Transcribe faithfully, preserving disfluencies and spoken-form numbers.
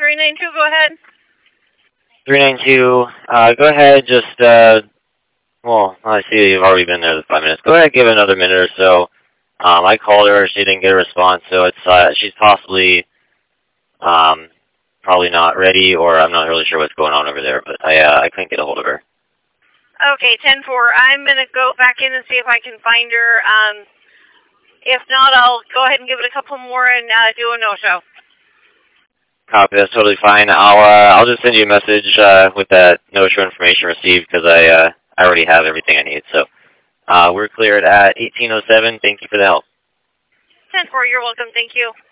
three nine two, go ahead. three nine two, uh, go ahead, just, uh, well, I see you've already been there the five minutes. Go ahead, give it another minute or so. Um, I called her, she didn't get a response, so it's, uh, she's possibly, um, probably not ready, or I'm not really sure what's going on over there, but I, uh, I couldn't get a hold of her. Okay, ten four, I'm going to go back in and see if I can find her. Um, if not, I'll go ahead and give it a couple more and uh, do a no-show. Copy, that's totally fine. I'll, uh, I'll just send you a message, uh, with that no-show information received, because I, uh, I already have everything I need, so. Uh, we're cleared at eighteen oh seven. Thank you for the help. ten four, you're welcome. Thank you.